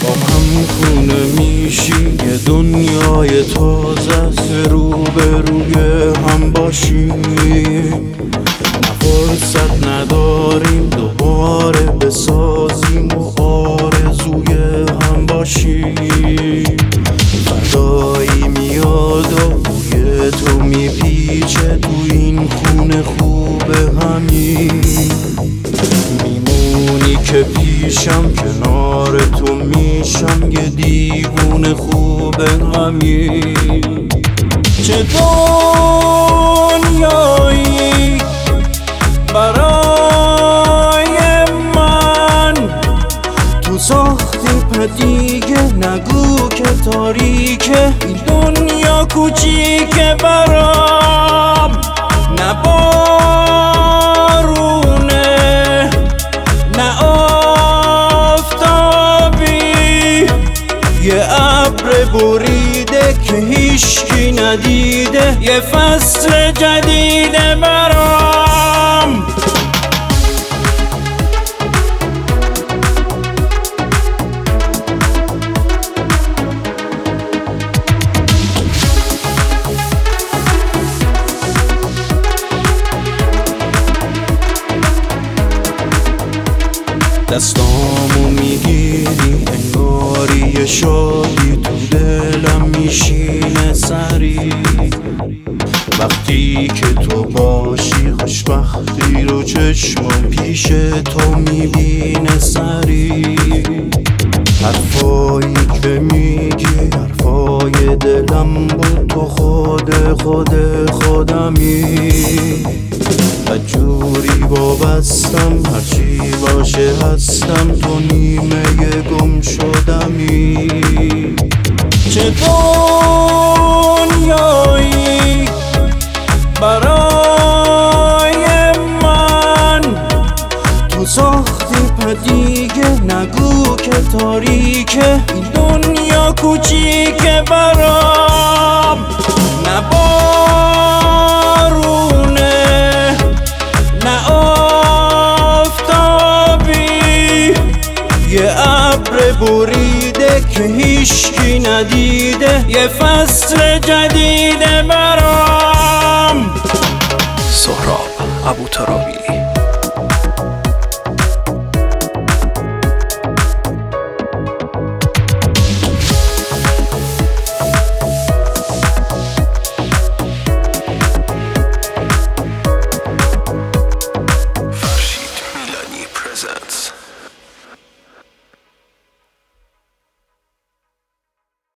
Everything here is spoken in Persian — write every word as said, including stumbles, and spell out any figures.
با هم خونه میشی یه دنیای تازه است، رو به روی هم باشیم. نه فرصت نداریم دوباره بسازیم و آرزوی هم باشیم. فردایی میاد و بوی تو میپیچه تو این خونه خوبه همین. میمونی که پیشم کنار تو میشم یه دیوونه خوبه همین. چه دنیایی برای من تو ساختی پدیگه، نگو که تاریکه این دنیا کوچیکه برام. نه بارونه نه آفتابی، یه ابر بریده که هیچکی ندیده، یه فصل جدیده برام. دستامو میگیری انگاری یه شادی تو دلم میشینه سری. وقتی که تو باشی خوشبختی رو چشمم پیش تو میبینه سری. حرفایی که میگی حرفای دلم بود، تو خود خود خودمی. جوری وابستم هرچی باشه هستم، تو نیمه گم شدمی. چه دنیایی برای من تو ساختی پدیگه، نگو که تاریکه این دنیا کوچیکه برام. نه بارونه نه آفتابی، یه ابر بریده که هیچکی ندیده، یه فصل جدیده برام. سهراب ابوترابی.